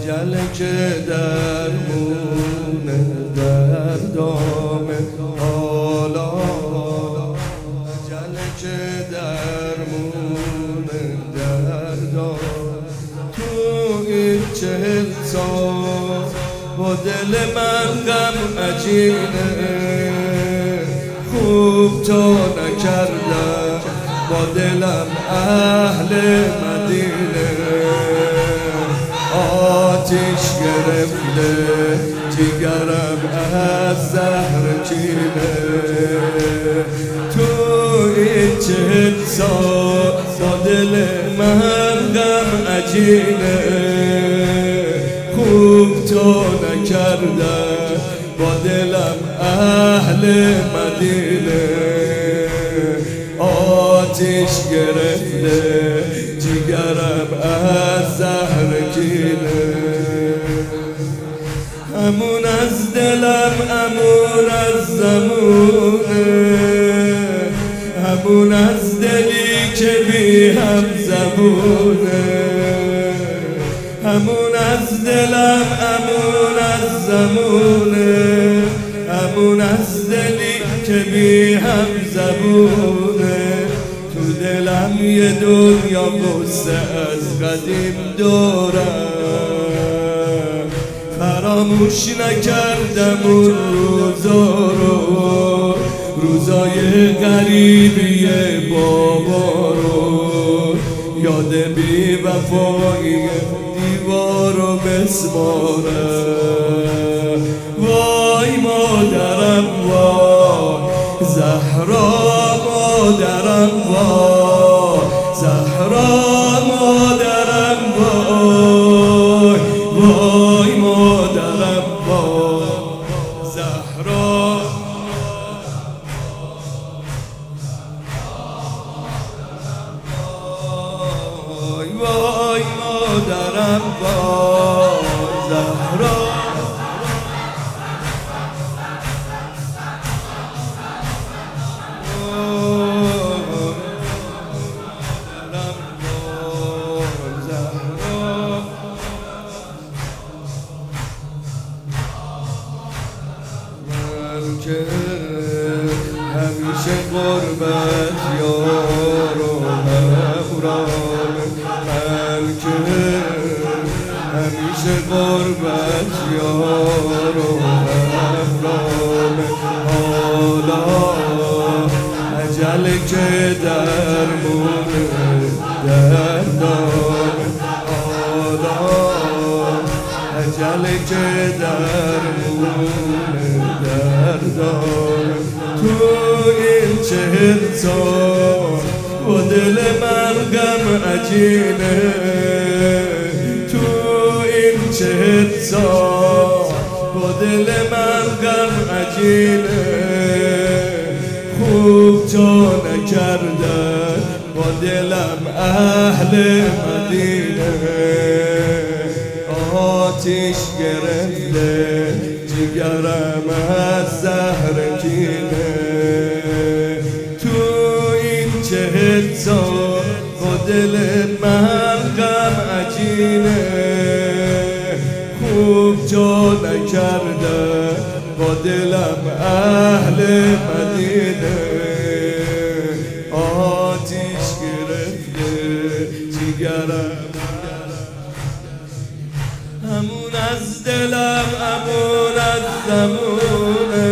اجل که درمونه دردامه حالا اجل که درمونه دردامه تو این 40 سال با دل من غم عجینه خوب تا نکردم با دلم اهل مدینه آتش گرفته جگرم از زهر کینه تو این 40 سال با دل من غم عجینه خوب تا نکردم با دلم اهل مدینه آتش گرفته جگرم از زهر کینه همون از دلم همون از زمونه همون از دلی که بی هم زبونه همون از دلم همون از زمونه همون از دلی که بی هم زبونه تو دلم یه دنیا قصه از قدیم دارم فراموش نکردم اون روزا رو روزای غریبی بابا رو یاد بی وفایی دیوار و بسمارم وای مادرم وای زهرا مادرم وای زهرا مادرم وای وای مادرم وای زهرا وای وای مادرم وای زهرا که همیشه غربت یار و همراه من که همیشه غربت یار و همراه حالا اجل که درمونه دردام حالا اجل که درمونه دردام تو این 40 سال با دل من غم عجینه تو این 40 سال با دل من غم عجینه خوب تا نکردن با دلم اهل مدینه آتش گرفته جگرم از زهر کینه تو این 40 سال با دل من غم عجینه خوب جا نکردن با دلم اهل مدینه آتش گرفته جگرم همون از دلم همون از زمونه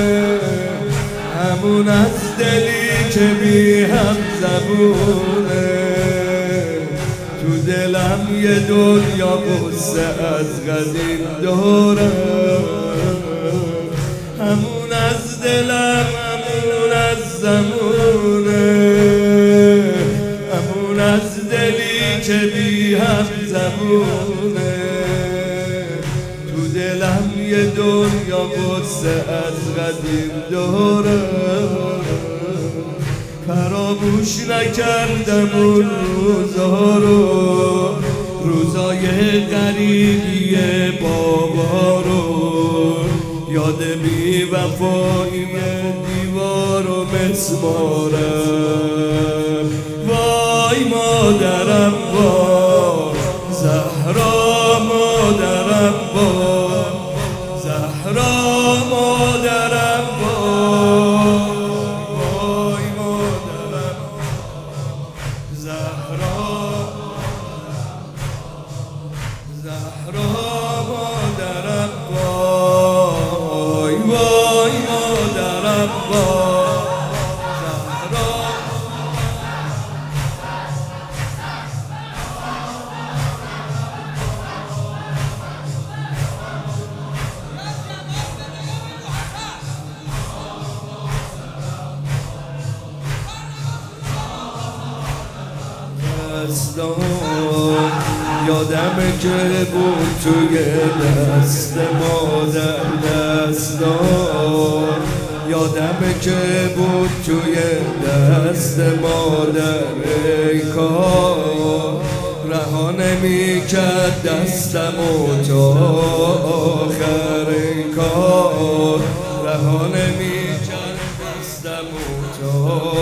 همون از دلی که بی هم زبونه تو دلم یه دنیا قصه از قدیم دارم همون از دلم همون از زمونه همون از دلی که بی هم زبونه دلم یه دنیا قصه از قدیم دارم فراموش نکردم اون روزا رو روزای غریبی بابا رو یاد بی وفایی دیوار و مسمارم وای مادرم وای زهرا مادرم دستان یادمه که بود توی دست مادر دستان یادمه که بود توی دست مادر ای کار رها نمی‌کرد دستمو تا آخر ای کار رها نمی‌کرد دستمو تا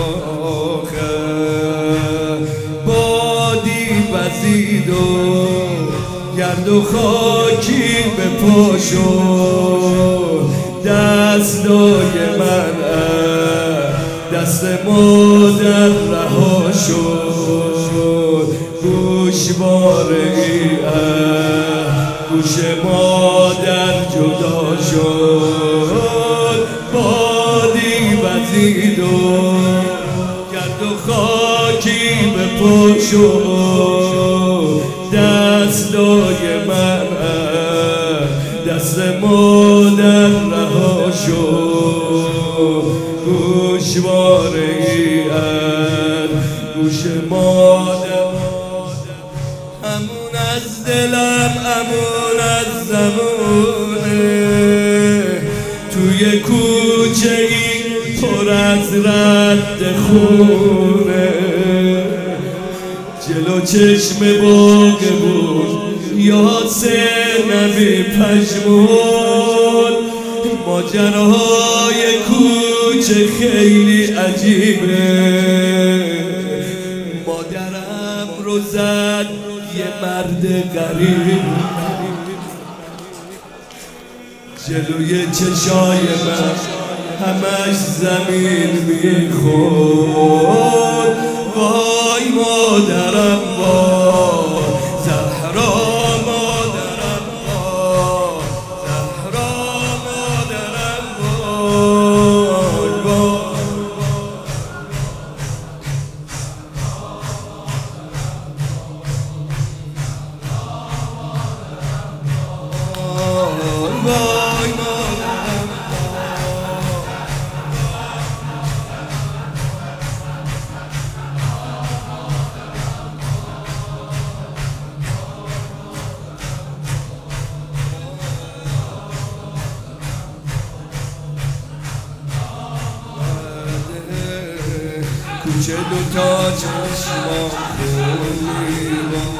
آخر بادی وزید و گرد و خاکی به پا شد دستای من دست مادر رها شد گوشواره ای گوش مادر جدا شد بادی وزید و گرد و خاکی به پا شد دستای من دست مادر رها شد گوشواره ای گوش مادر همون از دلم همون از زمونه توی کوچه ای پر از رد خونه جلو چشم باغ بود یاسر نبی پشمون ماجراهای کوچه خیلی عجیبه مادرم رو زد یه مرد غریب جلوی چشای من همش زمین میخورد وای مادرم وای زهرا مادرم وای زهرا مادرم وای وای مادرم کوچه دوتا چشمام خونی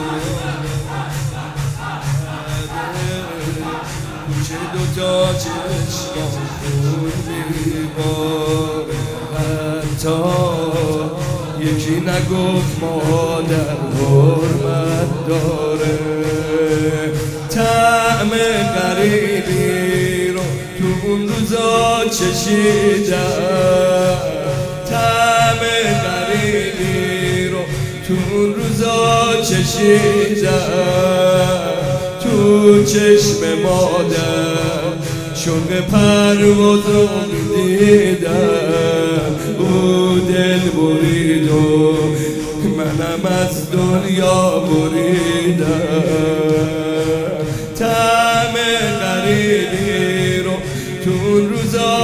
کوچه دوتا چشمام خونی باره حتی یکی نگفت مادر حرمت داره طعم غریبی رو تو اون روزا چشیدم طعم غریبی رو تو اون روزا چشیدم تو چشم مادر شوق پروازو دیدم او دل برید و منم از دنیا بریدم طعم غریبی رو تو اون روزا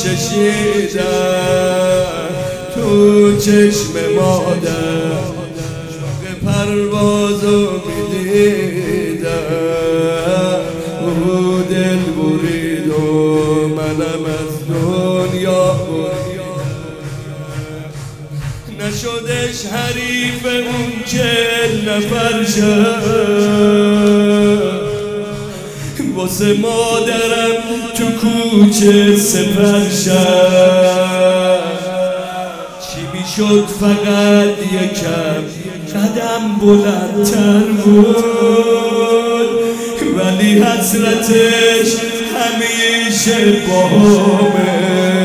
چشیدم تو چشم مادر شوق پروازو میدیدم او دل برید و منم از دنیا بریدم نشدش حریف اون که نفر شد واسه مادرم تو کوچه سپر شد چی میشد فقط یکم قدم بلندتر بود ولی حسرتش همیشه باهامه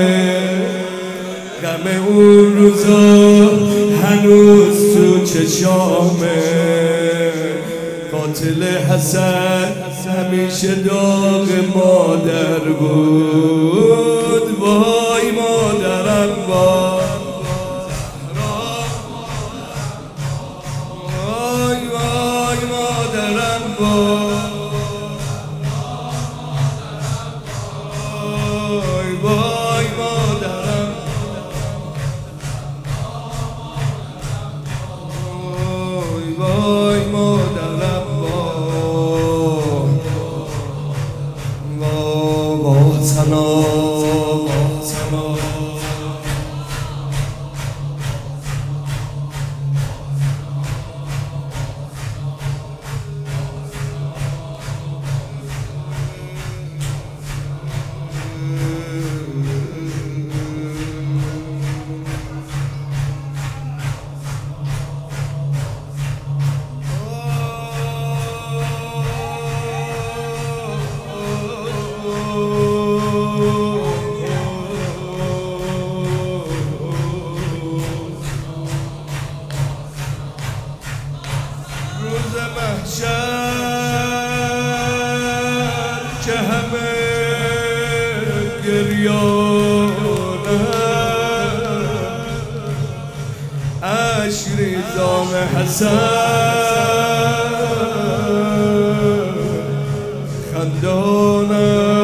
غم اون روزا هنوز تو چشامه قاتل حسن همیشه داغ مادر بود وای مادرم وای وای وای مادرم وای وای مادرم وای وای محشر که همه گریانم اشک ریزان حسن خندانم